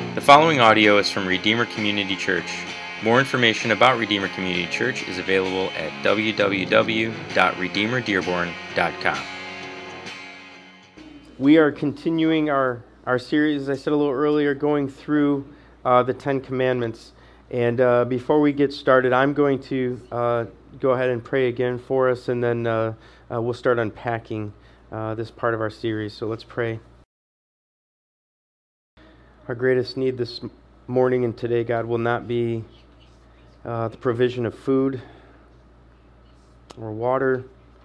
The following audio is from Redeemer Community Church. More information about Redeemer Community Church is available at www.redeemerdearborn.com. We are continuing our series, as I said a little earlier, going through the Ten Commandments. And before we get started, I'm going to go ahead and pray again for us, and then we'll start unpacking this part of our series. So let's pray. Our greatest need this morning and today, God, will not be the provision of food or water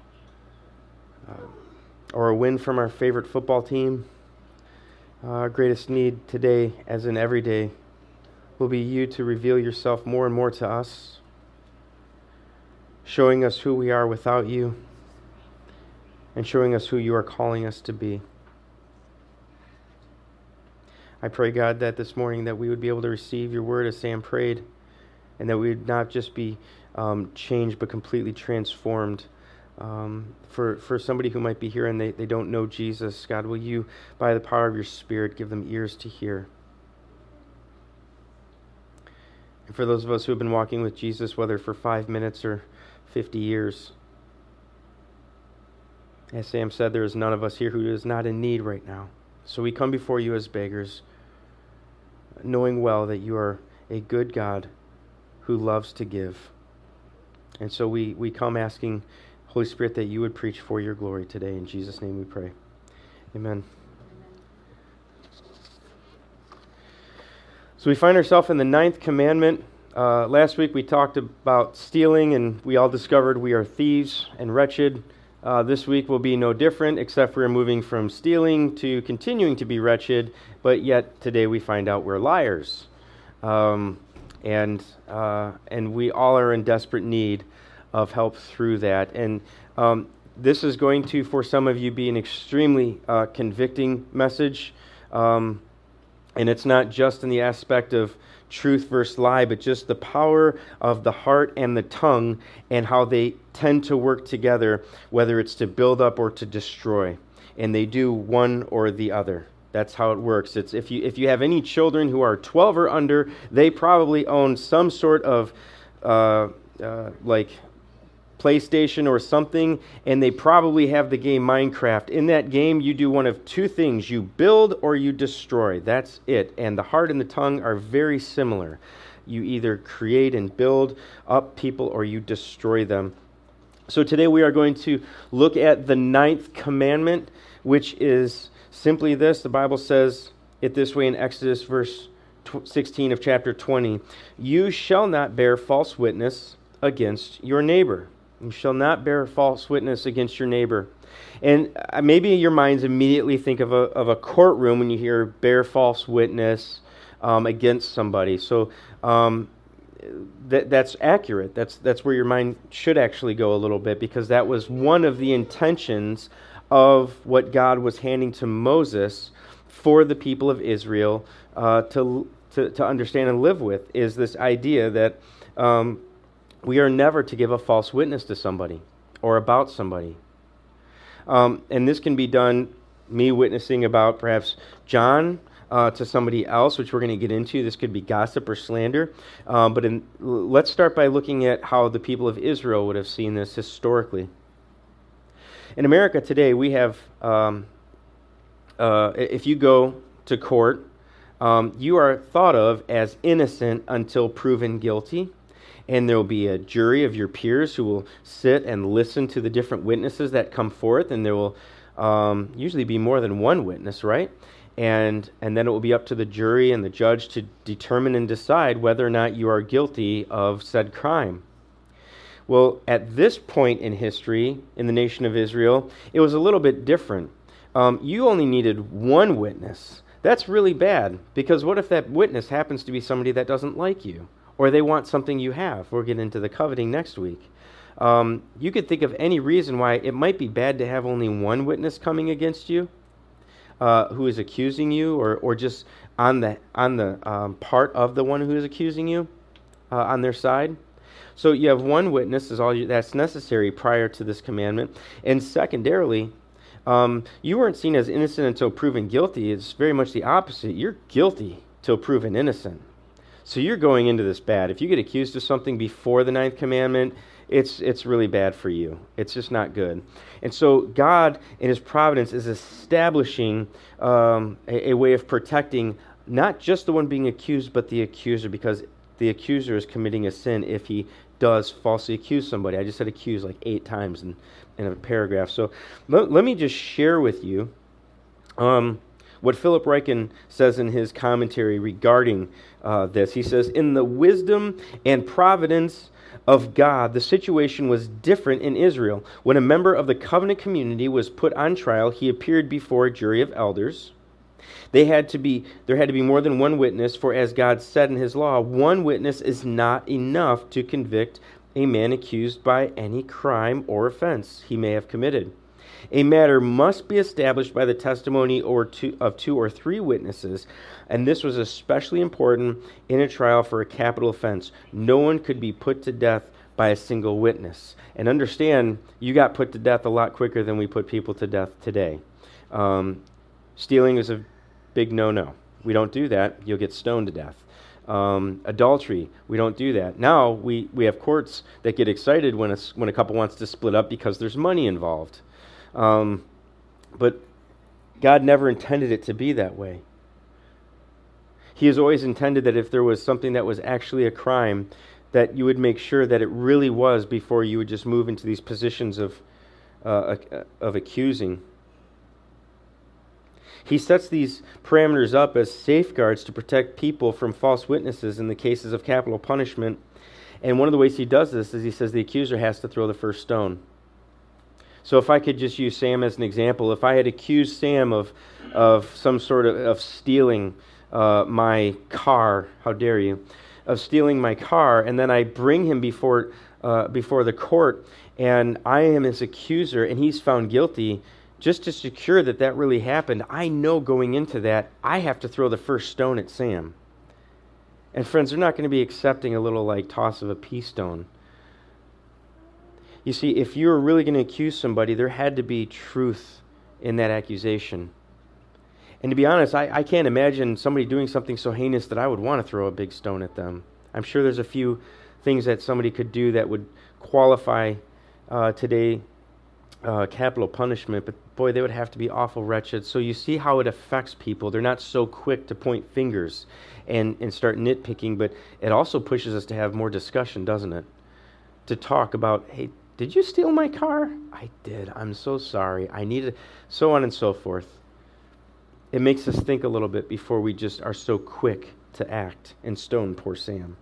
or a win from our favorite football team. Our greatest need today, as in every day, will be you to reveal yourself more and more to us, showing us who we are without you and showing us who you are calling us to be. I pray, God, that this morning that we would be able to receive your word as Sam prayed, and that we would not just be changed but completely transformed. For somebody who might be here and they don't know Jesus, God, will you, by the power of your Spirit, give them ears to hear? And for those of us who have been walking with Jesus, whether for 5 minutes or 50 years, as Sam said, there is none of us here who is not in need right now. So we come before you as beggars, knowing well that you are a good God who loves to give. And so we come asking, Holy Spirit, that you would preach for your glory today. In Jesus' name we pray. Amen. So we find ourselves in the 9th commandment. Last week we talked about stealing, and we all discovered we are thieves and wretched. This week will be no different, except we're moving from stealing to continuing to be wretched, but yet today we find out we're liars. And we all are in desperate need of help through that. And this is going to, for some of you, be an extremely convicting message. And it's not just in the aspect of truth versus lie, but just the power of the heart and the tongue and how they tend to work together, whether it's to build up or to destroy. And they do one or the other. That's how it works. It's if you have any children who are 12 or under, they probably own some sort of like PlayStation or something, and they probably have the game Minecraft. In that game, you do one of two things. You build or you destroy. That's it. And the heart and the tongue are very similar. You either create and build up people or you destroy them. So today we are going to look at the 9th commandment, which is simply this. The Bible says it this way in Exodus verse 16 of chapter 20. You shall not bear false witness against your neighbor. You shall not bear false witness against your neighbor. And maybe your minds immediately think of a courtroom when you hear bear false witness against somebody. So that's accurate. That's where your mind should actually go a little bit, because that was one of the intentions of what God was handing to Moses for the people of Israel to understand and live with, is this idea that we are never to give a false witness to somebody or about somebody. And this can be done, me witnessing about perhaps John to somebody else, which we're going to get into. This could be gossip or slander. But let's start by looking at how the people of Israel would have seen this historically. In America today, we have, if you go to court, you are thought of as innocent until proven guilty. And there will be a jury of your peers who will sit and listen to the different witnesses that come forth, and there will usually be more than one witness, right? And then it will be up to the jury and the judge to determine and decide whether or not you are guilty of said crime. Well, at this point in history, in the nation of Israel, it was a little bit different. You only needed one witness. That's really bad, because what if that witness happens to be somebody that doesn't like you? Or they want something you have? We'll get into the coveting next week. You could think of any reason why it might be bad to have only one witness coming against you, who is accusing you, or just on the part of the one who is accusing you, on their side. So you have one witness is all that's necessary prior to this commandment. And secondarily, you weren't seen as innocent until proven guilty. It's very much the opposite. You're guilty till proven innocent. So you're going into this bad. If you get accused of something before the ninth commandment, it's really bad for you. It's just not good. And so God, in His providence, is establishing a way of protecting not just the one being accused, but the accuser, because the accuser is committing a sin if he does falsely accuse somebody. I just said accuse like 8 times in a paragraph. So let me just share with you what Philip Ryken says in his commentary regarding this. He says, in the wisdom and providence of God, the situation was different in Israel. When a member of the covenant community was put on trial, he appeared before a jury of elders. There had to be more than one witness, for as God said in His law, one witness is not enough to convict a man accused by any crime or offense he may have committed. A matter must be established by the testimony of 2 or 3 witnesses, and this was especially important in a trial for a capital offense. No one could be put to death by a single witness. And understand, you got put to death a lot quicker than we put people to death today. Stealing is a big no-no. We don't do that. You'll get stoned to death. Adultery, we don't do that. Now we have courts that get excited when a couple wants to split up because there's money involved. But God never intended it to be that way. He has always intended that if there was something that was actually a crime, that you would make sure that it really was before you would just move into these positions of accusing. He sets these parameters up as safeguards to protect people from false witnesses in the cases of capital punishment. And one of the ways he does this is he says the accuser has to throw the first stone. So if I could just use Sam as an example, if I had accused Sam of some sort of stealing my car, how dare you, of stealing my car, and then I bring him before the court, and I am his accuser, and he's found guilty, just to secure that really happened, I know going into that, I have to throw the first stone at Sam. And friends, they're not going to be accepting a little toss of a pea stone. You see, if you were really going to accuse somebody, there had to be truth in that accusation. And to be honest, I can't imagine somebody doing something so heinous that I would want to throw a big stone at them. I'm sure there's a few things that somebody could do that would qualify today capital punishment, but boy, they would have to be awful wretched. So you see how it affects people. They're not so quick to point fingers and start nitpicking, but it also pushes us to have more discussion, doesn't it? To talk about, hey, did you steal my car? I did. I'm so sorry. I needed, so on and so forth. It makes us think a little bit before we just are so quick to act and stone poor Sam.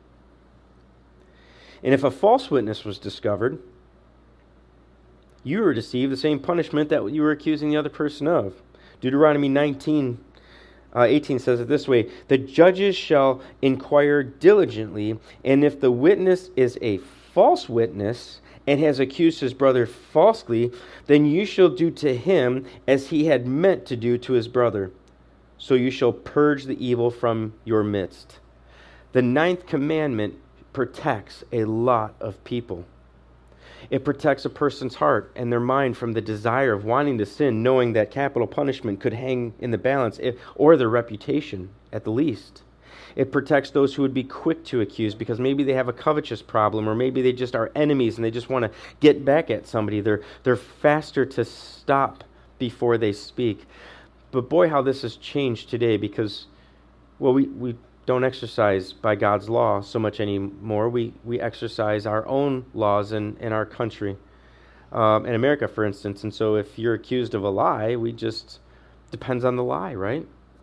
And if a false witness was discovered, you were to receive the same punishment that you were accusing the other person of. Deuteronomy 19:18 says it this way, the judges shall inquire diligently, and if the witness is a false witness and has accused his brother falsely, then you shall do to him as he had meant to do to his brother. So you shall purge the evil from your midst. The 9th commandment protects a lot of people. It protects a person's heart and their mind from the desire of wanting to sin, knowing that capital punishment could hang in the balance, or their reputation at the least. It protects those who would be quick to accuse because maybe they have a covetous problem, or maybe they just are enemies and they just want to get back at somebody. They're faster to stop before they speak. But boy, how this has changed today because, well, we don't exercise by God's law so much anymore. We exercise our own laws in our country, in America, for instance. And so if you're accused of a lie, depends on the lie, right?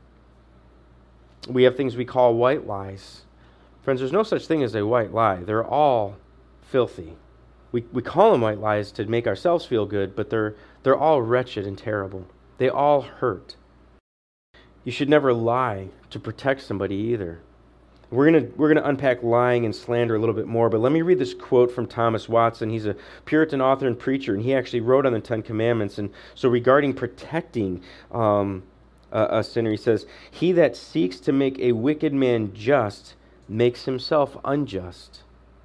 We have things we call white lies. Friends, there's no such thing as a white lie. They're all filthy. We call them white lies to make ourselves feel good, but they're all wretched and terrible. They all hurt. You should never lie to protect somebody either. We're gonna unpack lying and slander a little bit more, but let me read this quote from Thomas Watson. He's a Puritan author and preacher, and he actually wrote on the 10 Commandments. And so regarding protecting a sinner, he says, he that seeks to make a wicked man just makes himself unjust.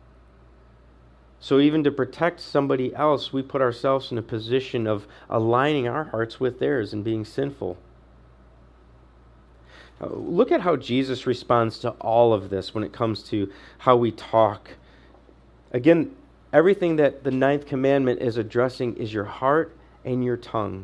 So even to protect somebody else, we put ourselves in a position of aligning our hearts with theirs and being sinful. Look at how Jesus responds to all of this when it comes to how we talk. Again, everything that the ninth commandment is addressing is your heart and your tongue.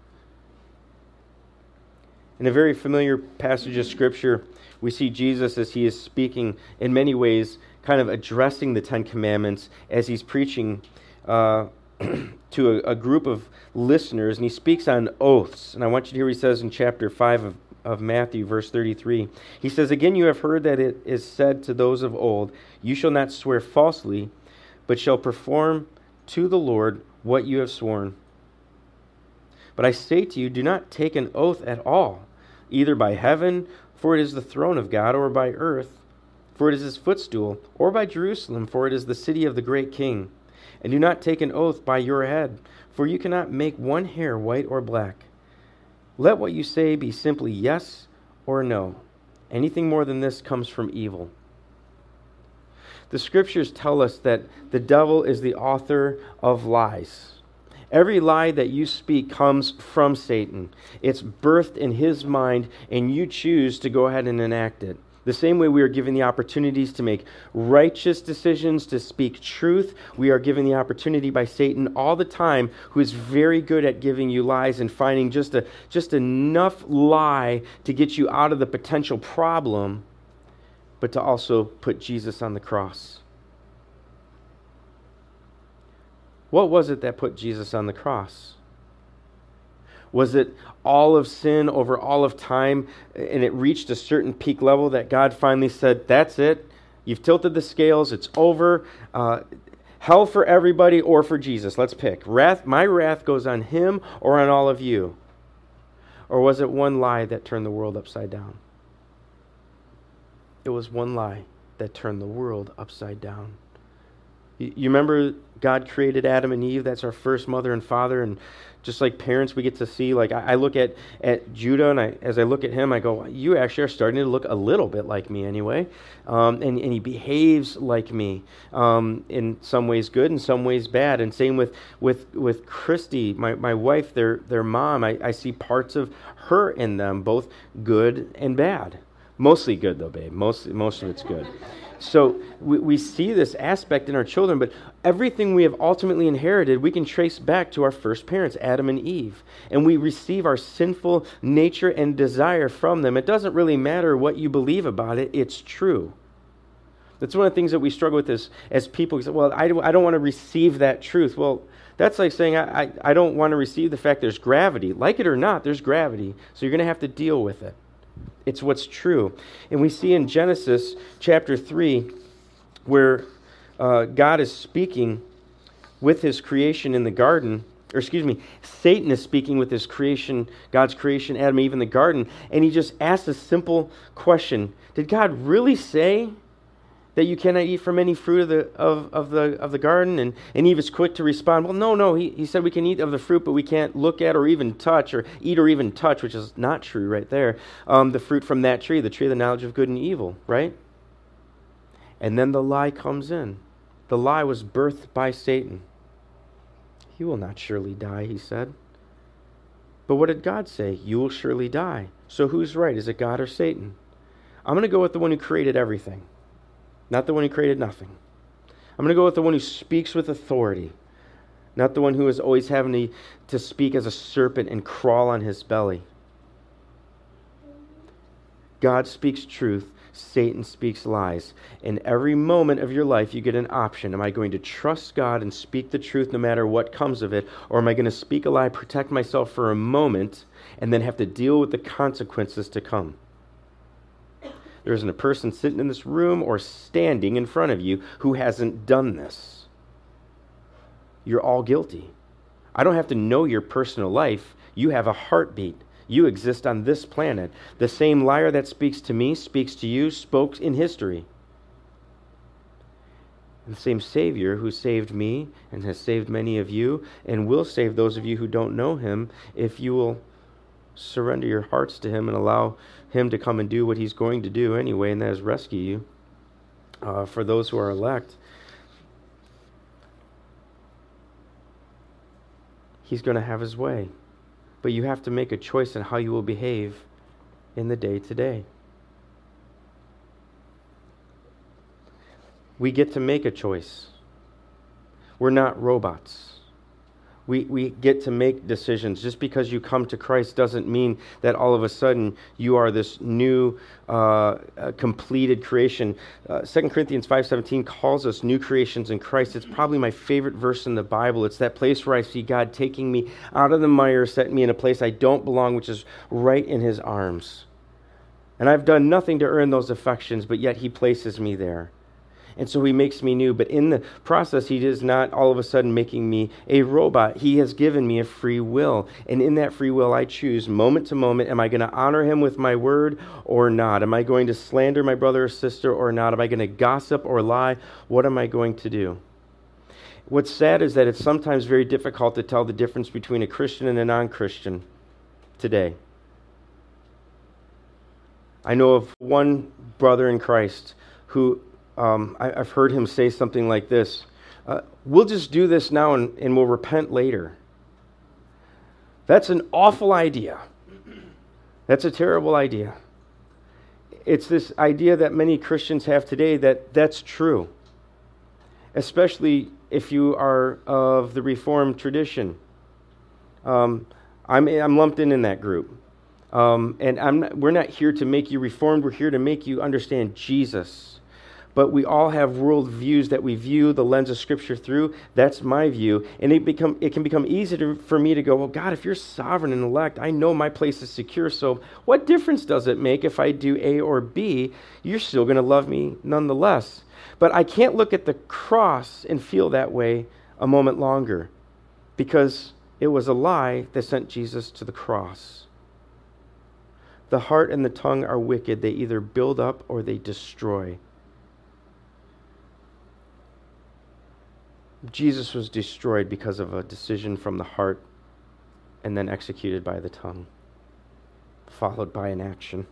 In a very familiar passage of Scripture, we see Jesus as he is speaking in many ways, kind of addressing the Ten Commandments as he's preaching to a group of listeners, and he speaks on oaths. And I want you to hear what he says in chapter 5 of Matthew, verse 33. He says, "Again, you have heard that it is said to those of old, 'You shall not swear falsely, but shall perform to the Lord what you have sworn.' But I say to you, do not take an oath at all, either by heaven, for it is the throne of God, or by earth, for it is his footstool, or by Jerusalem, for it is the city of the great king. And do not take an oath by your head, for you cannot make one hair white or black. Let what you say be simply yes or no. Anything more than this comes from evil." The Scriptures tell us that the devil is the author of lies. Every lie that you speak comes from Satan. It's birthed in his mind, and you choose to go ahead and enact it. The same way we are given the opportunities to make righteous decisions, to speak truth, we are given the opportunity by Satan all the time, who is very good at giving you lies and finding just enough lie to get you out of the potential problem, but to also put Jesus on the cross. What was it that put Jesus on the cross? Was it all of sin over all of time, and it reached a certain peak level that God finally said, that's it, you've tilted the scales, it's over, hell for everybody or for Jesus, let's pick. My wrath goes on him or on all of you? Or was it one lie that turned the world upside down? It was one lie that turned the world upside down. You remember God created Adam and Eve? That's our first mother and father. And just like parents, we get to see, like I look at Judah, and as I look at him, I go, you actually are starting to look a little bit like me anyway. And he behaves like me, in some ways good, in some ways bad. And same with Christy, my wife, their mom. I see parts of her in them, both good and bad. Mostly good though, babe. Most of it's good. So we see this aspect in our children, but everything we have ultimately inherited, we can trace back to our first parents, Adam and Eve. And we receive our sinful nature and desire from them. It doesn't really matter what you believe about it, it's true. That's one of the things that we struggle with as people. Well, I don't want to receive that truth. Well, that's like saying I don't want to receive the fact there's gravity. Like it or not, there's gravity. So you're going to have to deal with it. It's what's true. And we see in Genesis chapter 3 where God is speaking with his creation in the garden, Satan is speaking with his creation, God's creation, Adam and Eve in the garden, and he just asks a simple question. Did God really say that you cannot eat from any fruit of the garden? And Eve is quick to respond, well, no, he said we can eat of the fruit, but we can't look at or even touch, or eat or even touch, which is not true right there, the fruit from that tree, the tree of the knowledge of good and evil, right? And then the lie comes in. The lie was birthed by Satan. You will not surely die, he said. But what did God say? You will surely die. So who's right? Is it God or Satan? I'm going to go with the one who created everything. Not the one who created nothing. I'm going to go with the one who speaks with authority, not the one who is always having to speak as a serpent and crawl on his belly. God speaks truth. Satan speaks lies. In every moment of your life, you get an option. Am I going to trust God and speak the truth no matter what comes of it? Or am I going to speak a lie, protect myself for a moment, and then have to deal with the consequences to come? There isn't a person sitting in this room or standing in front of you who hasn't done this. You're all guilty. I don't have to know your personal life. You have a heartbeat. You exist on this planet. The same liar that speaks to me speaks to you, spoke in history. And the same Savior who saved me and has saved many of you and will save those of you who don't know him if you will surrender your hearts to him and allow him to come and do what he's going to do anyway, and that is rescue you. For those who are elect, he's going to have his way. But you have to make a choice on how you will behave in the day-to-day. We get to make a choice. We're not robots. We get to make decisions. Just because you come to Christ doesn't mean that all of a sudden you are this new, completed creation. 2 Corinthians 5:17 calls us new creations in Christ. It's probably my favorite verse in the Bible. It's that place where I see God taking me out of the mire, setting me in a place I don't belong, which is right in His arms. And I've done nothing to earn those affections, but yet He places me there. And so He makes me new. But in the process, He is not all of a sudden making me a robot. He has given me a free will. And in that free will, I choose moment to moment, am I going to honor Him with my word or not? Am I going to slander my brother or sister or not? Am I going to gossip or lie? What am I going to do? What's sad is that it's sometimes very difficult to tell the difference between a Christian and a non-Christian today. I know of one brother in Christ who I've heard him say something like this: we'll just do this now and we'll repent later. That's an awful idea. That's a terrible idea. It's this idea that many Christians have today that's true, especially if you are of the Reformed tradition. I'm lumped in that group. And we're not here to make you Reformed. We're here to make you understand Jesus. But we all have worldviews that we view the lens of Scripture through. That's my view. And it can become easy for me to go, well, God, if you're sovereign and elect, I know my place is secure. So what difference does it make if I do A or B? You're still going to love me nonetheless. But I can't look at the cross and feel that way a moment longer, because it was a lie that sent Jesus to the cross. The heart and the tongue are wicked. They either build up or they destroy. Jesus was destroyed because of a decision from the heart and then executed by the tongue, followed by an action.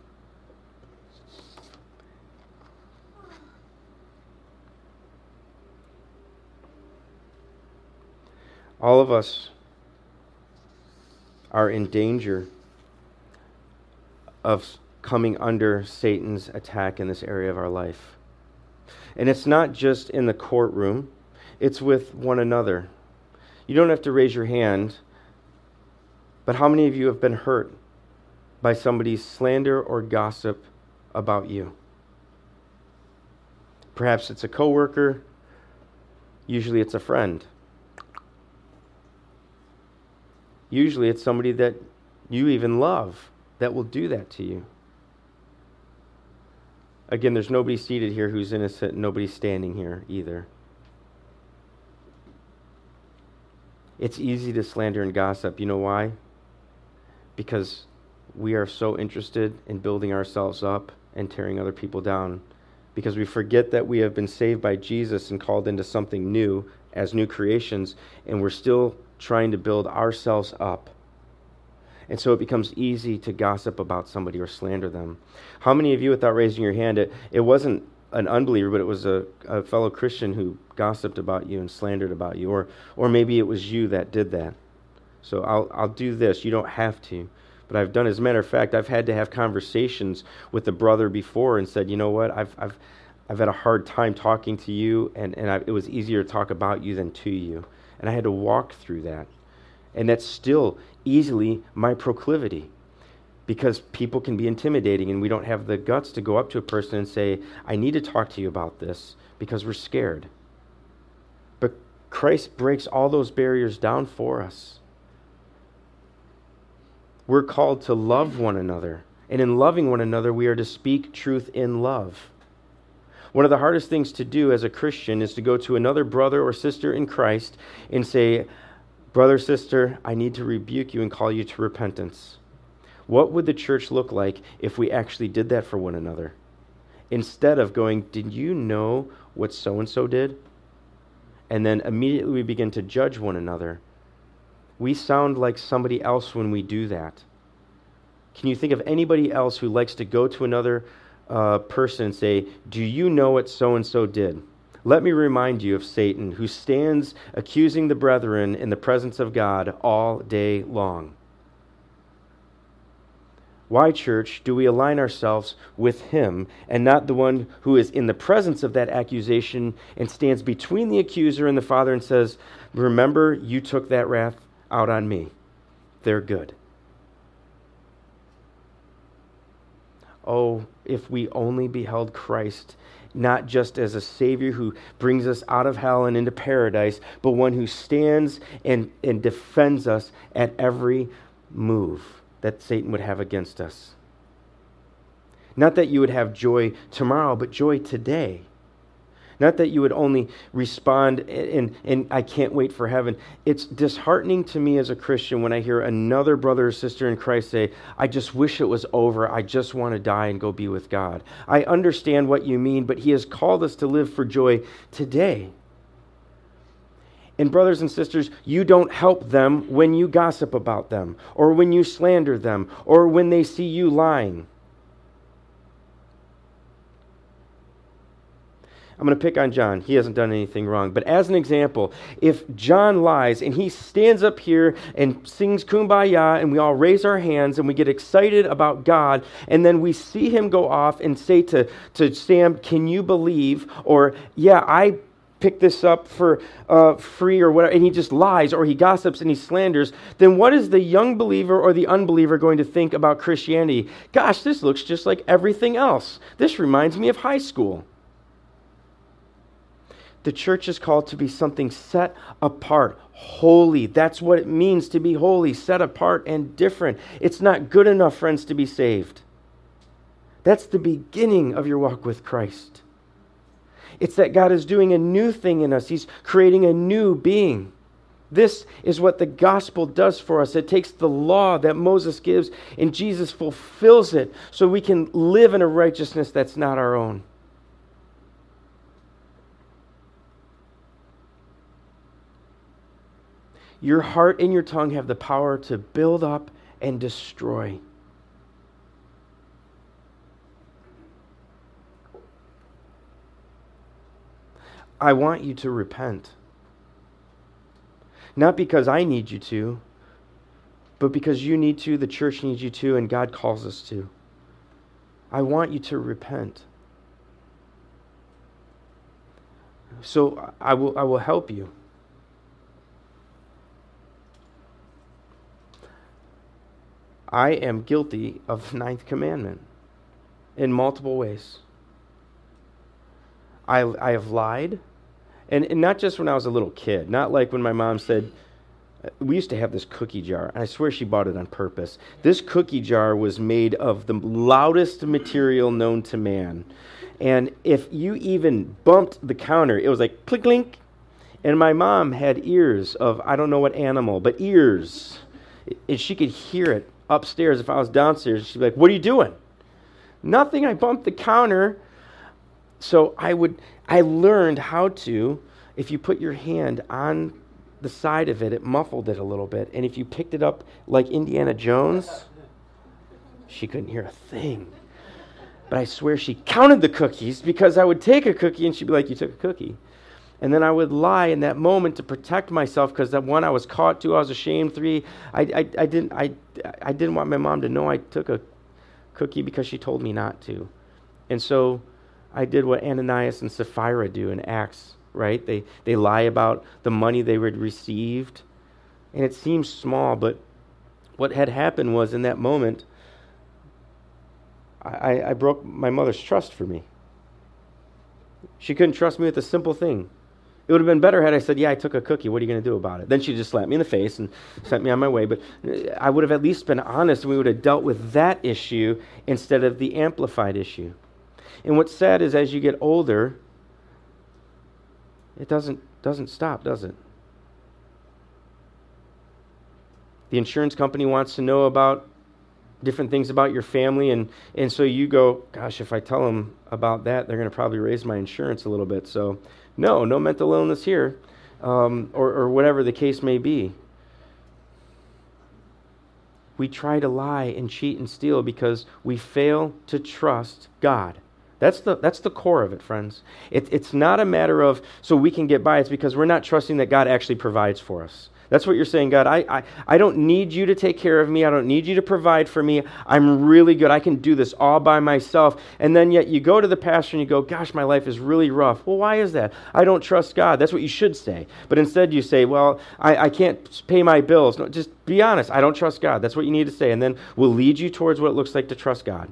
All of us are in danger of coming under Satan's attack in this area of our life. And it's not just in the courtroom. It's with one another. You don't have to raise your hand, but how many of you have been hurt by somebody's slander or gossip about you? Perhaps it's a coworker. Usually it's a friend. Usually it's somebody that you even love that will do that to you. Again, there's nobody seated here who's innocent. Nobody's standing here either. It's easy to slander and gossip. You know why? Because we are so interested in building ourselves up and tearing other people down. Because we forget that we have been saved by Jesus and called into something new as new creations, and we're still trying to build ourselves up. And so it becomes easy to gossip about somebody or slander them. How many of you, without raising your hand, it wasn't an unbeliever, but it was a fellow Christian who gossiped about you and slandered about you, or maybe it was you that did that. So I'll do this. You don't have to, but I've done. As a matter of fact, I've had to have conversations with a brother before and said, you know what, I've had a hard time talking to you, and it was easier to talk about you than to you, and I had to walk through that, and that's still easily my proclivity. Because people can be intimidating, and we don't have the guts to go up to a person and say, I need to talk to you about this, because we're scared. But Christ breaks all those barriers down for us. We're called to love one another. And in loving one another, we are to speak truth in love. One of the hardest things to do as a Christian is to go to another brother or sister in Christ and say, brother, sister, I need to rebuke you and call you to repentance. What would the church look like if we actually did that for one another? Instead of going, did you know what so-and-so did? And then immediately we begin to judge one another. We sound like somebody else when we do that. Can you think of anybody else who likes to go to another person and say, do you know what so-and-so did? Let me remind you of Satan, who stands accusing the brethren in the presence of God all day long. Why, church, do we align ourselves with him and not the one who is in the presence of that accusation and stands between the accuser and the Father and says, remember, you took that wrath out on me. They're good. Oh, if we only beheld Christ not just as a Savior who brings us out of hell and into paradise, but one who stands and defends us at every move that Satan would have against us. Not that you would have joy tomorrow, but joy today. Not that you would only respond and I can't wait for heaven. It's disheartening to me as a Christian when I hear another brother or sister in Christ say, I just wish it was over. I just want to die and go be with God. I understand what you mean, but he has called us to live for joy today. And brothers and sisters, you don't help them when you gossip about them, or when you slander them, or when they see you lying. I'm going to pick on John. He hasn't done anything wrong. But as an example, if John lies and he stands up here and sings Kumbaya and we all raise our hands and we get excited about God, and then we see him go off and say to Sam, can you believe? Or, yeah, I picked this up for free or whatever, and he just lies or he gossips and he slanders, then what is the young believer or the unbeliever going to think about Christianity? Gosh, this looks just like everything else. This reminds me of high school. The church is called to be something set apart, holy. That's what it means to be holy, set apart and different. It's not good enough, friends, to be saved. That's the beginning of your walk with Christ. It's that God is doing a new thing in us. He's creating a new being. This is what the gospel does for us. It takes the law that Moses gives, and Jesus fulfills it so we can live in a righteousness that's not our own. Your heart and your tongue have the power to build up and destroy. I want you to repent. Not because I need you to, but because you need to, the church needs you to, and God calls us to. I want you to repent. So I will help you. I am guilty of the 9th commandment in multiple ways. I have lied, and not just when I was a little kid, not like when my mom said, we used to have this cookie jar, and I swear she bought it on purpose. This cookie jar was made of the loudest material known to man, and if you even bumped the counter, it was like click, clink, and my mom had ears of, I don't know what animal, but ears, and she could hear it upstairs. If I was downstairs, she'd be like, what are you doing? Nothing, I bumped the counter. So I learned how to, if you put your hand on the side of it, it muffled it a little bit. And if you picked it up like Indiana Jones, she couldn't hear a thing. But I swear she counted the cookies, because I would take a cookie and she'd be like, you took a cookie. And then I would lie in that moment to protect myself, because that one, I was caught. 2, I was ashamed. 3, I didn't want my mom to know I took a cookie because she told me not to. And so I did what Ananias and Sapphira do in Acts, right? They lie about the money they had received. And it seems small, but what had happened was, in that moment, I broke my mother's trust for me. She couldn't trust me with a simple thing. It would have been better had I said, yeah, I took a cookie. What are you going to do about it? Then she just slapped me in the face and sent me on my way. But I would have at least been honest, and we would have dealt with that issue instead of the amplified issue. And what's sad is, as you get older, it doesn't stop, does it? The insurance company wants to know about different things about your family, and so you go, gosh, if I tell them about that, they're going to probably raise my insurance a little bit. So no mental illness here, or whatever the case may be. We try to lie and cheat and steal because we fail to trust God. That's the core of it, friends. It's not a matter of so we can get by. It's because we're not trusting that God actually provides for us. That's what you're saying, God. I don't need you to take care of me. I don't need you to provide for me. I'm really good. I can do this all by myself. And then yet you go to the pastor and you go, gosh, my life is really rough. Well, why is that? I don't trust God. That's what you should say. But instead you say, well, I can't pay my bills. No, just be honest. I don't trust God. That's what you need to say. And then we'll lead you towards what it looks like to trust God.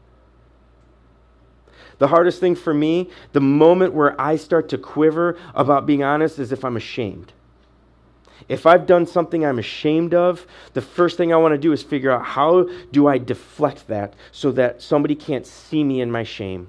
The hardest thing for me, the moment where I start to quiver about being honest, is if I'm ashamed. If I've done something I'm ashamed of, the first thing I want to do is figure out how do I deflect that so that somebody can't see me in my shame.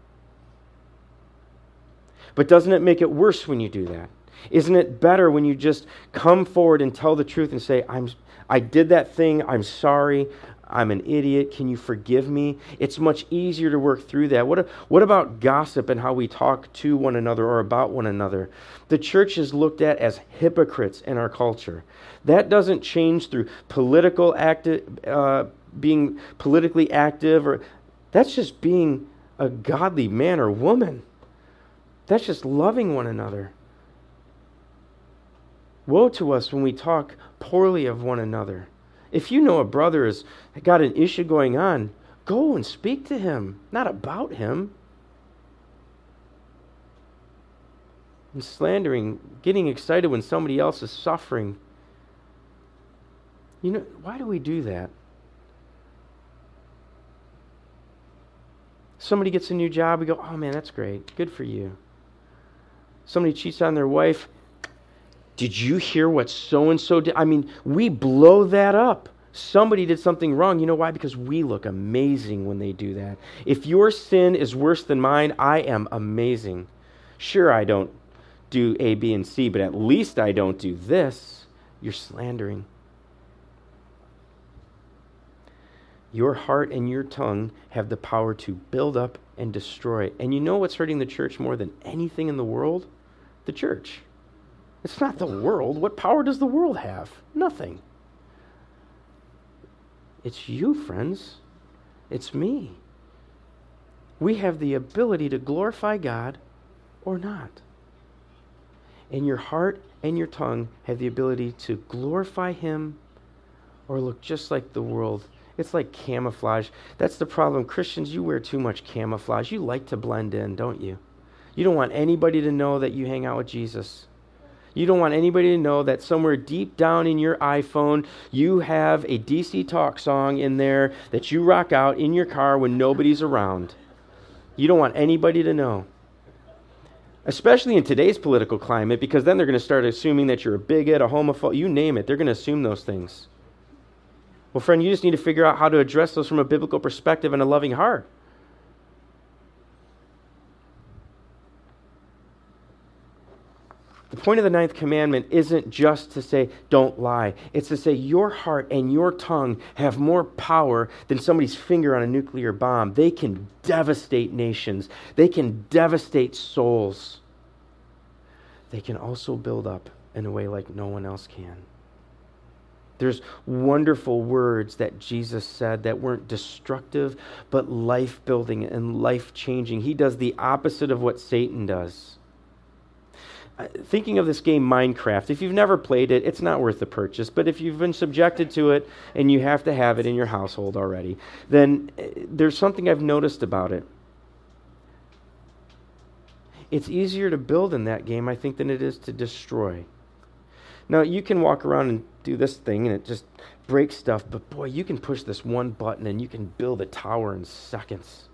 But doesn't it make it worse when you do that? Isn't it better when you just come forward and tell the truth and say, I did that thing, I'm sorry, I'm an idiot, can you forgive me? It's much easier to work through that. What about gossip and how we talk to one another or about one another? The church is looked at as hypocrites in our culture. That doesn't change through being politically active, or that's just being a godly man or woman. That's just loving one another. Woe to us when we talk poorly of one another. If you know a brother has got an issue going on, go and speak to him, not about him. And slandering, getting excited when somebody else is suffering. You know, why do we do that? Somebody gets a new job, we go, oh man, that's great, good for you. Somebody cheats on their wife, did you hear what so-and-so did? I mean, we blow that up. Somebody did something wrong. You know why? Because we look amazing when they do that. If your sin is worse than mine, I am amazing. Sure, I don't do A, B, and C, but at least I don't do this. You're slandering. Your heart and your tongue have the power to build up and destroy. And you know what's hurting the church more than anything in the world? The church. It's not the world. What power does the world have? Nothing. It's you, friends. It's me. We have the ability to glorify God or not. And your heart and your tongue have the ability to glorify Him or look just like the world. It's like camouflage. That's the problem. Christians, you wear too much camouflage. You like to blend in, don't you? You don't want anybody to know that you hang out with Jesus. You don't want anybody to know that somewhere deep down in your iPhone, you have a DC Talk song in there that you rock out in your car when nobody's around. You don't want anybody to know. Especially in today's political climate, because then they're going to start assuming that you're a bigot, a homophobe, you name it. They're going to assume those things. Well, friend, you just need to figure out how to address those from a biblical perspective and a loving heart. The point of the 9th commandment isn't just to say, don't lie. It's to say your heart and your tongue have more power than somebody's finger on a nuclear bomb. They can devastate nations. They can devastate souls. They can also build up in a way like no one else can. There's wonderful words that Jesus said that weren't destructive, but life-building and life-changing. He does the opposite of what Satan does. Thinking of this game Minecraft, if you've never played it, it's not worth the purchase. But if you've been subjected to it and you have to have it in your household already, then there's something I've noticed about it. It's easier to build in that game, I think, than it is to destroy. Now, you can walk around and do this thing and it just breaks stuff, but boy, you can push this one button and you can build a tower in seconds.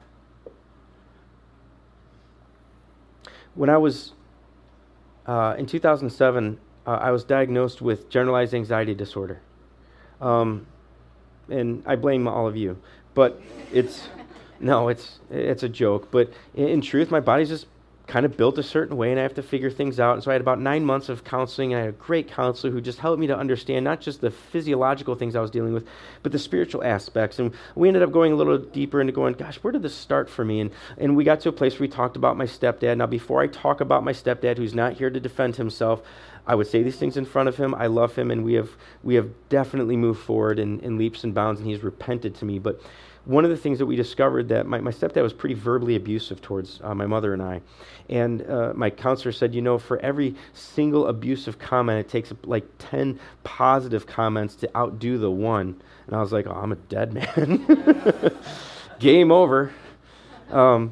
When I was in 2007, I was diagnosed with generalized anxiety disorder. And I blame all of you. But it's a joke. But in truth, my body's just kind of built a certain way, and I have to figure things out. And so I had about 9 months of counseling, and I had a great counselor who just helped me to understand not just the physiological things I was dealing with, but the spiritual aspects. And we ended up going a little deeper into going, gosh, where did this start for me? And we got to a place where we talked about my stepdad. Now, before I talk about my stepdad, who's not here to defend himself, I would say these things in front of him. I love him, and we have definitely moved forward in leaps and bounds, and he's repented to me. But one of the things that we discovered that my stepdad was pretty verbally abusive towards my mother and I. And my counselor said, for every single abusive comment, it takes like 10 positive comments to outdo the one. And I was like, I'm a dead man. Game over. I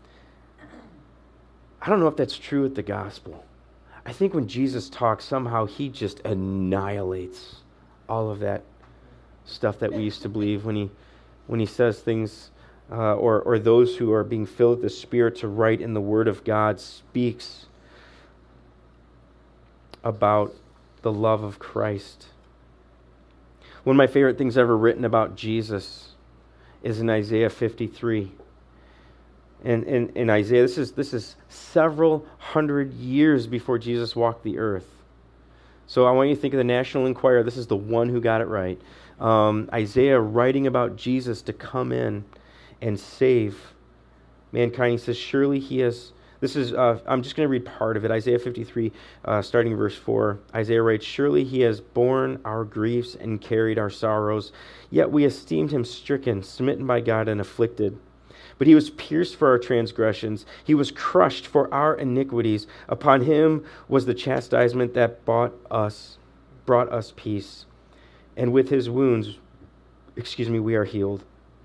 don't know if that's true with the gospel. I think when Jesus talks, somehow he just annihilates all of that stuff that we used to believe when he says things, or those who are being filled with the Spirit to write in the Word of God speaks about the love of Christ. One of my favorite things ever written about Jesus is in Isaiah 53. And in Isaiah, this is several hundred years before Jesus walked the earth. So I want you to think of the National Enquirer. This is the one who got it right. Isaiah writing about Jesus to come in and save mankind. He says, surely he has... This is, I'm just going to read part of it. Isaiah 53, starting verse 4. Isaiah writes, surely he has borne our griefs and carried our sorrows. Yet we esteemed him stricken, smitten by God, and afflicted. But he was pierced for our transgressions. He was crushed for our iniquities. Upon him was the chastisement that brought us peace. And with his wounds, we are healed.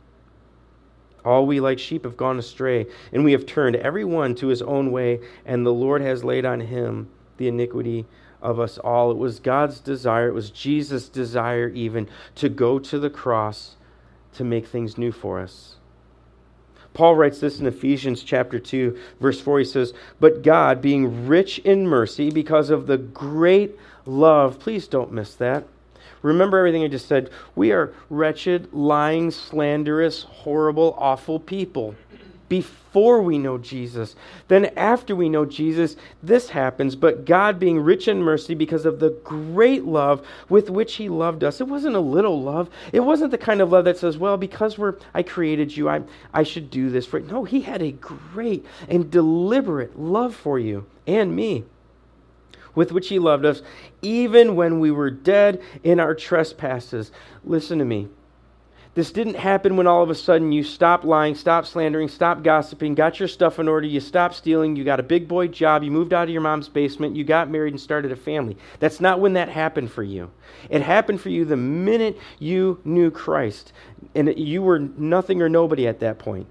All we like sheep have gone astray, and we have turned every one to his own way, and the Lord has laid on him the iniquity of us all. It was God's desire, it was Jesus' desire even, to go to the cross to make things new for us. Paul writes this in Ephesians chapter 2, verse 4. He says, but God, being rich in mercy, because of the great love, please don't miss that. Remember everything I just said. We are wretched, lying, slanderous, horrible, awful people before we know Jesus. Then after we know Jesus, this happens. But God, being rich in mercy, because of the great love with which he loved us. It wasn't a little love. It wasn't the kind of love that says, well, because I created you, I should do this for you. No, he had a great and deliberate love for you and me, with which he loved us, even when we were dead in our trespasses. Listen to me. This didn't happen when all of a sudden you stopped lying, stopped slandering, stopped gossiping, got your stuff in order, you stopped stealing, you got a big boy job, you moved out of your mom's basement, you got married and started a family. That's not when that happened for you. It happened for you the minute you knew Christ, and you were nothing or nobody at that point.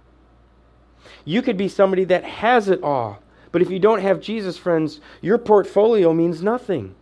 You could be somebody that has it all, but if you don't have Jesus, friends, your portfolio means nothing.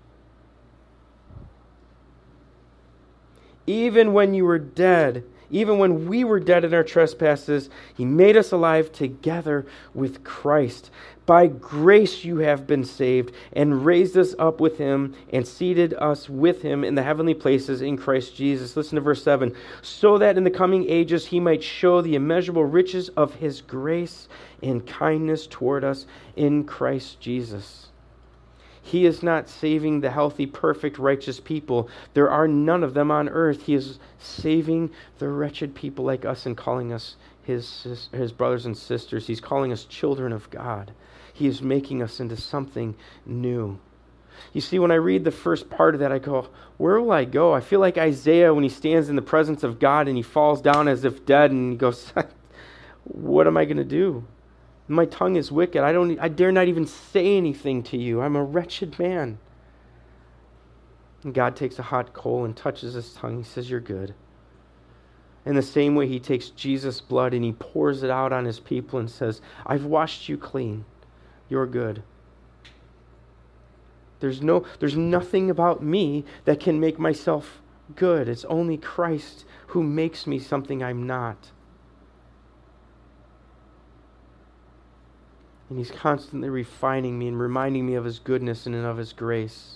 Even when you were dead, even when we were dead in our trespasses, he made us alive together with Christ. By grace you have been saved, and raised us up with him, and seated us with him in the heavenly places in Christ Jesus. Listen to verse 7. So that in the coming ages he might show the immeasurable riches of his grace and kindness toward us in Christ Jesus. He is not saving the healthy, perfect, righteous people. There are none of them on earth. He is saving the wretched people like us and calling us his brothers and sisters. He's calling us children of God. He is making us into something new. You see, when I read the first part of that, I go, where will I go? I feel like Isaiah when he stands in the presence of God and he falls down as if dead, and he goes, what am I going to do? My tongue is wicked. I dare not even say anything to you. I'm a wretched man. And God takes a hot coal and touches his tongue. He says, you're good. In the same way, he takes Jesus' blood and he pours it out on his people and says, I've washed you clean. You're good. There's nothing about me that can make myself good. It's only Christ who makes me something I'm not. And he's constantly refining me and reminding me of his goodness and of his grace.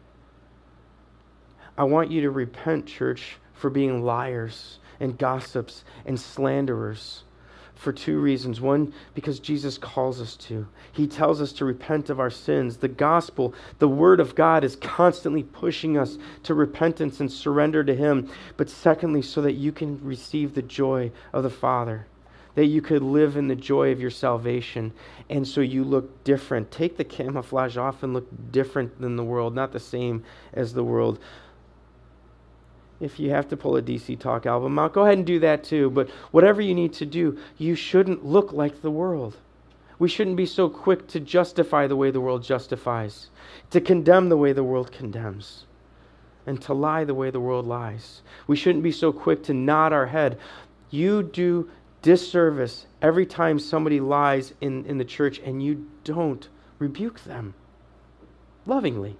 I want you to repent, church, for being liars and gossips and slanderers for two reasons. One, because Jesus calls us to. He tells us to repent of our sins. The gospel, the word of God, is constantly pushing us to repentance and surrender to him. But secondly, so that you can receive the joy of the Father, that you could live in the joy of your salvation, and so you look different. Take the camouflage off and look different than the world, not the same as the world. If you have to pull a DC Talk album out, go ahead and do that too. But whatever you need to do, you shouldn't look like the world. We shouldn't be so quick to justify the way the world justifies, to condemn the way the world condemns, and to lie the way the world lies. We shouldn't be so quick to nod our head. You do disservice every time somebody lies in the church and you don't rebuke them lovingly.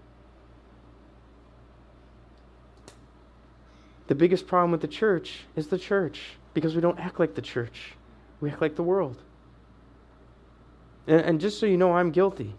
The biggest problem with the church is the church, because we don't act like the church. We act like the world. And just so you know, I'm guilty.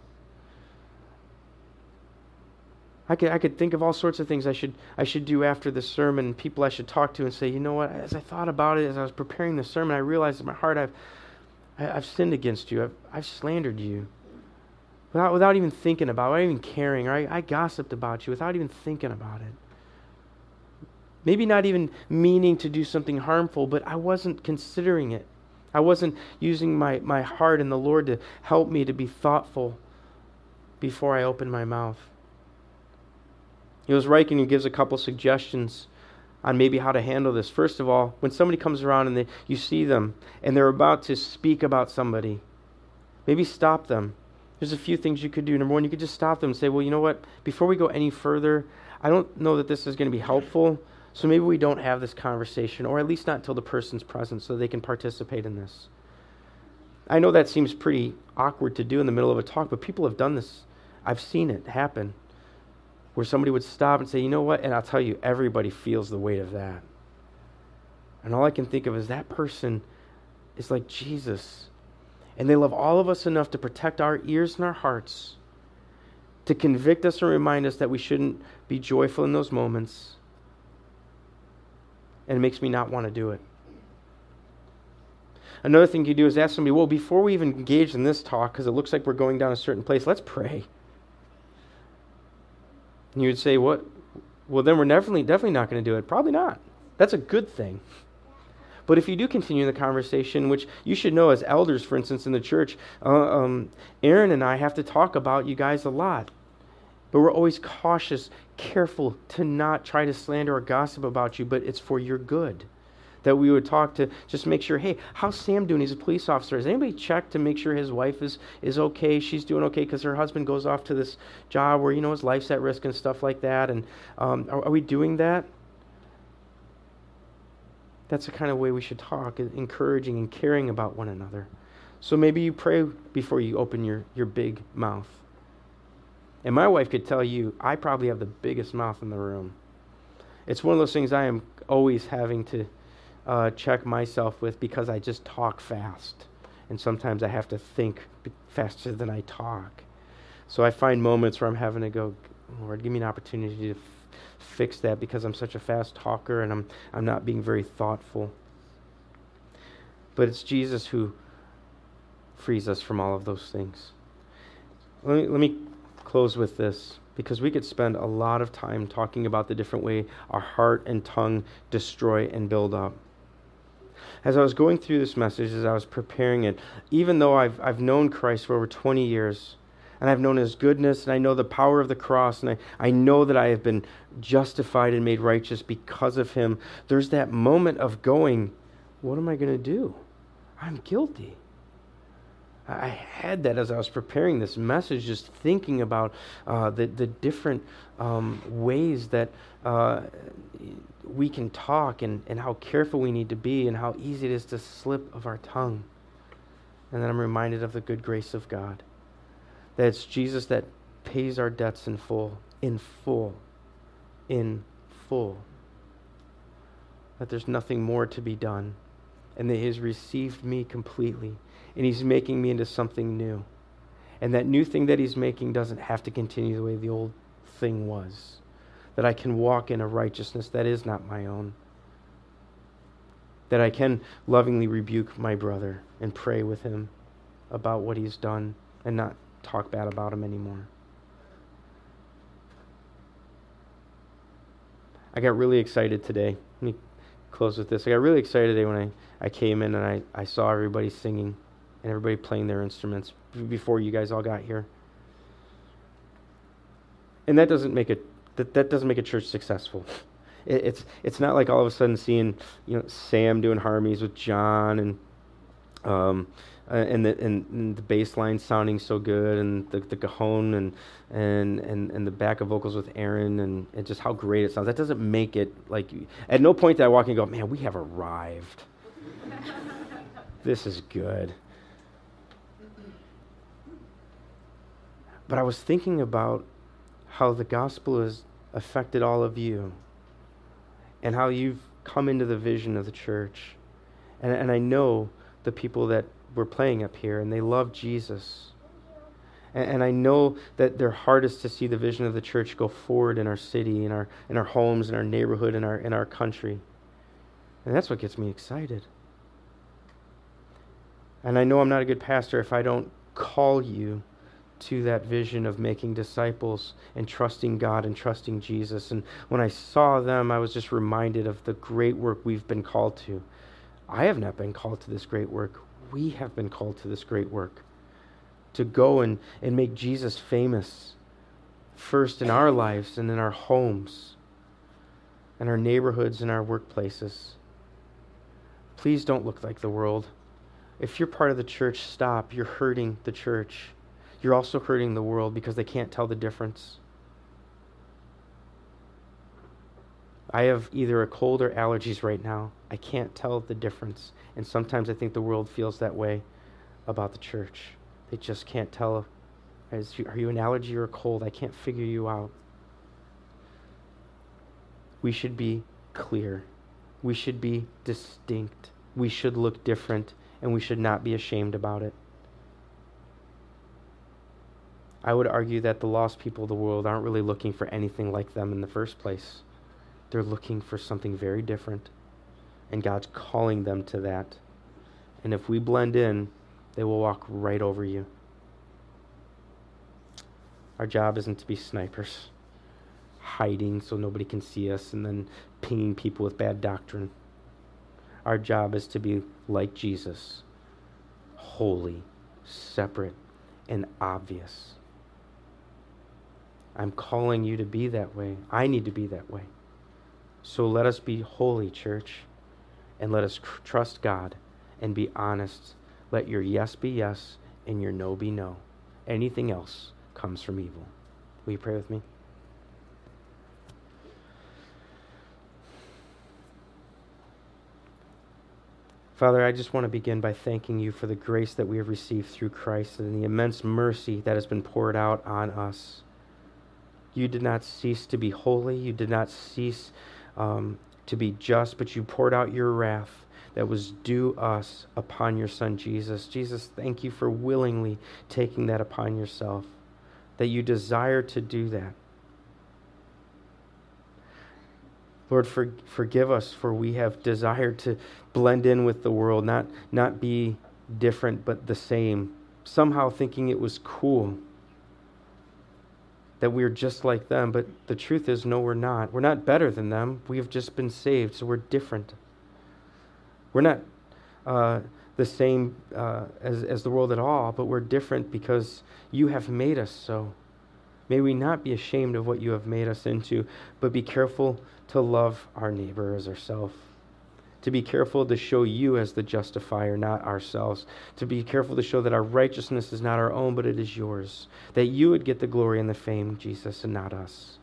I could think of all sorts of things I should do after this sermon, people I should talk to and say, you know what, as I thought about it, as I was preparing the sermon, I realized in my heart I've sinned against you. I've slandered you. Without even thinking about it, without even caring, or I gossiped about you without even thinking about it. Maybe not even meaning to do something harmful, but I wasn't considering it. I wasn't using my heart and the Lord to help me to be thoughtful before I opened my mouth. Ryken gives a couple suggestions on maybe how to handle this. First of all, when somebody comes around and you see them and they're about to speak about somebody, maybe stop them. There's a few things you could do. Number one, you could just stop them and say, well, you know what? Before we go any further, I don't know that this is going to be helpful, so maybe we don't have this conversation, or at least not until the person's present so they can participate in this. I know that seems pretty awkward to do in the middle of a talk, but people have done this. I've seen it happen, where somebody would stop and say, you know what? And I'll tell you, everybody feels the weight of that. And all I can think of is that person is like Jesus. And they love all of us enough to protect our ears and our hearts, to convict us and remind us that we shouldn't be joyful in those moments. And it makes me not want to do it. Another thing you do is ask somebody, well, before we even engage in this talk, because it looks like we're going down a certain place, let's pray. And you would say, what? Well, then we're definitely not going to do it. Probably not. That's a good thing. But if you do continue the conversation, which you should know as elders, for instance, in the church, Aaron and I have to talk about you guys a lot. But we're always cautious, careful to not try to slander or gossip about you, but it's for your good. That we would talk to just make sure, hey, how's Sam doing? He's a police officer. Has anybody checked to make sure his wife is okay? She's doing okay because her husband goes off to this job where, his life's at risk and stuff like that. And are we doing that? That's the kind of way we should talk, encouraging and caring about one another. So maybe you pray before you open your big mouth. And my wife could tell you, I probably have the biggest mouth in the room. It's one of those things I am always having to check myself with, because I just talk fast. And sometimes I have to think faster than I talk. So I find moments where I'm having to go, Lord, give me an opportunity to fix that, because I'm such a fast talker and I'm not being very thoughtful. But it's Jesus who frees us from all of those things. Let me close with this, because we could spend a lot of time talking about the different way our heart and tongue destroy and build up. As I was going through this message, as I was preparing it, even though I've known Christ for over 20 years, and I've known His goodness, and I know the power of the cross, and I know that I have been justified and made righteous because of Him, there's that moment of going, what am I going to do? I'm guilty. I had that as I was preparing this message, just thinking about the different ways that we can talk and how careful we need to be and how easy it is to slip of our tongue. And then I'm reminded of the good grace of God. That it's Jesus that pays our debts in full. That there's nothing more to be done. And that He has received me completely. And He's making me into something new. And that new thing that He's making doesn't have to continue the way the old thing was. That I can walk in a righteousness that is not my own. That I can lovingly rebuke my brother and pray with him about what he's done and not talk bad about him anymore. I got really excited today. Let me close with this. I got really excited today when I came in and I saw everybody singing and everybody playing their instruments before you guys all got here. And that doesn't make a church successful. It's not like all of a sudden seeing Sam doing harmonies with John and the bass line sounding so good, and the cajon and the backup vocals with Aaron, and just how great it sounds. That doesn't make it like. At no point did I walk in and go, man, we have arrived. This is good. But I was thinking about how the gospel has affected all of you and how you've come into the vision of the church. And I know the people that were playing up here, and they love Jesus. And I know that their heart is to see the vision of the church go forward in our city, in our homes, in our neighborhood, in our country. And that's what gets me excited. And I know I'm not a good pastor if I don't call you to that vision of making disciples and trusting God and trusting Jesus. And when I saw them, I was just reminded of the great work we've been called to. I have not been called to this great work. We have been called to this great work. To go and make Jesus famous first in our lives and in our homes, in our neighborhoods and our workplaces. Please don't look like the world. If you're part of the church, stop. You're hurting the church. You're also hurting the world because they can't tell the difference. I have either a cold or allergies right now. I can't tell the difference. And sometimes I think the world feels that way about the church. They just can't tell. Are you an allergy or a cold? I can't figure you out. We should be clear. We should be distinct. We should look different, and we should not be ashamed about it. I would argue that the lost people of the world aren't really looking for anything like them in the first place. They're looking for something very different, and God's calling them to that. And if we blend in, they will walk right over you. Our job isn't to be snipers, hiding so nobody can see us and then pinging people with bad doctrine. Our job is to be like Jesus, holy, separate, and obvious. I'm calling you to be that way. I need to be that way. So let us be holy, church, and let us trust God and be honest. Let your yes be yes and your no be no. Anything else comes from evil. Will you pray with me? Father, I just want to begin by thanking you for the grace that we have received through Christ and the immense mercy that has been poured out on us. You did not cease to be holy. You did not cease to be just, but you poured out your wrath that was due us upon your Son, Jesus. Jesus, thank you for willingly taking that upon yourself, that you desire to do that. Lord, forgive us, for we have desired to blend in with the world, not be different but the same, somehow thinking it was cool that we're just like them. But the truth is, no, we're not. We're not better than them. We have just been saved, so we're different. We're not the same as the world at all, but we're different because you have made us so. May we not be ashamed of what you have made us into, but be careful to love our neighbor as ourselves. To be careful to show you as the justifier, not ourselves. To be careful to show that our righteousness is not our own, but it is yours. That you would get the glory and the fame, Jesus, and not us.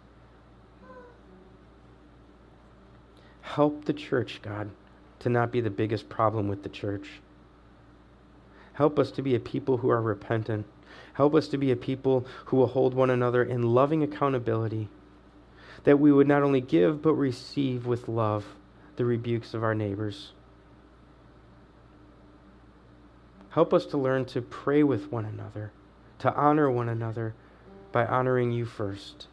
Help the church, God, to not be the biggest problem with the church. Help us to be a people who are repentant. Help us to be a people who will hold one another in loving accountability. That we would not only give, but receive with love the rebukes of our neighbors. Help us to learn to pray with one another, to honor one another by honoring you first.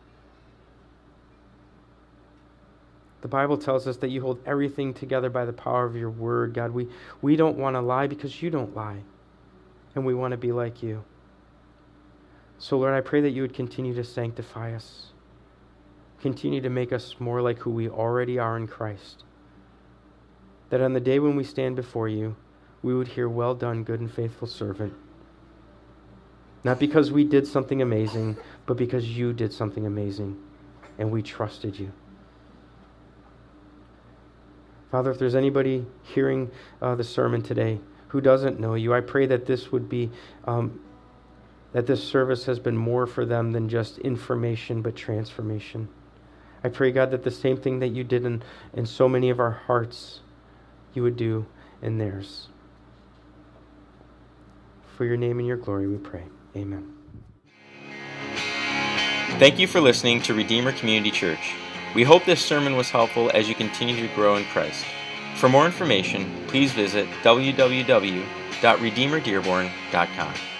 The Bible tells us that you hold everything together by the power of your word. God, we don't want to lie because you don't lie, and we want to be like you. So Lord, I pray that you would continue to sanctify us, continue to make us more like who we already are in Christ. That on the day when we stand before you, we would hear, well done, good and faithful servant. Not because we did something amazing, but because you did something amazing, and we trusted you. Father, if there's anybody hearing the sermon today who doesn't know you, I pray that this would be, that this service has been more for them than just information, but transformation. I pray, God, that the same thing that you did in so many of our hearts, you would do in theirs. For your name and your glory we pray. Amen. Thank you for listening to Redeemer Community Church. We hope this sermon was helpful as you continue to grow in Christ. For more information, please visit www.redeemerdearborn.com.